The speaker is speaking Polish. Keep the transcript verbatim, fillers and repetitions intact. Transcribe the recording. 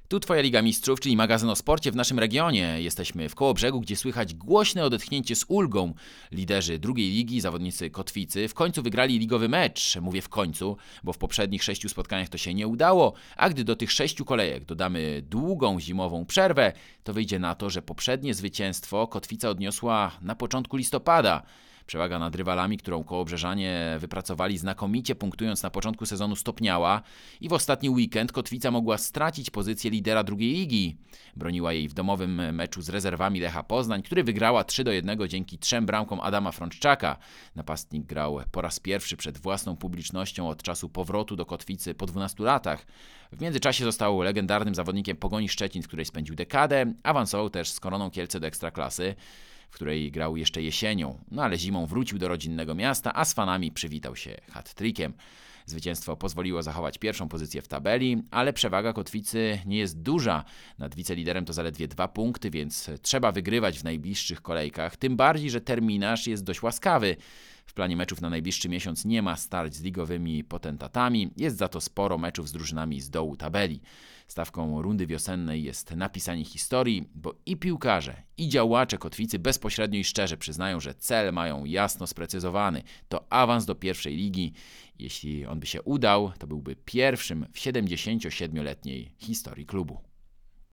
Tu Twoja Liga Mistrzów, czyli magazyn o sporcie w naszym regionie. Jesteśmy w Kołobrzegu, gdzie słychać głośne odetchnięcie z ulgą. Liderzy drugiej ligi, zawodnicy Kotwicy, w końcu wygrali ligowy mecz. Mówię w końcu, bo w poprzednich sześciu spotkaniach to się nie udało, a gdy do tych sześciu kolejek dodamy długą zimową przerwę, to wyjdzie na to, że poprzednie zwycięstwo Kotwica odniosła na początku listopada. Przewaga nad rywalami, którą kołobrzeżanie wypracowali znakomicie, punktując na początku sezonu, stopniała i w ostatni weekend Kotwica mogła stracić pozycję lidera drugiej ligi. Broniła jej w domowym meczu z rezerwami Lecha Poznań, który wygrała trzy do jednego dzięki trzem bramkom Adama Frączczaka. Napastnik grał po raz pierwszy przed własną publicznością od czasu powrotu do Kotwicy po dwunastu latach. W międzyczasie został legendarnym zawodnikiem Pogoni Szczecin, w której spędził dekadę. Awansował też z Koroną Kielce do Ekstraklasy, w której grał jeszcze jesienią, no ale zimą wrócił do rodzinnego miasta, a z fanami przywitał się hat-trickiem. Zwycięstwo pozwoliło zachować pierwszą pozycję w tabeli, ale przewaga Kotwicy nie jest duża. Nad wiceliderem to zaledwie dwa punkty, więc trzeba wygrywać w najbliższych kolejkach, tym bardziej, że terminarz jest dość łaskawy. W planie meczów na najbliższy miesiąc nie ma starć z ligowymi potentatami, jest za to sporo meczów z drużynami z dołu tabeli. Stawką rundy wiosennej jest napisanie historii, bo i piłkarze, i działacze Kotwicy bezpośrednio i szczerze przyznają, że cel mają jasno sprecyzowany. To awans do pierwszej ligi. Jeśli on by się udał, to byłby pierwszym w siedemdziesięciosiedmioletniej historii klubu.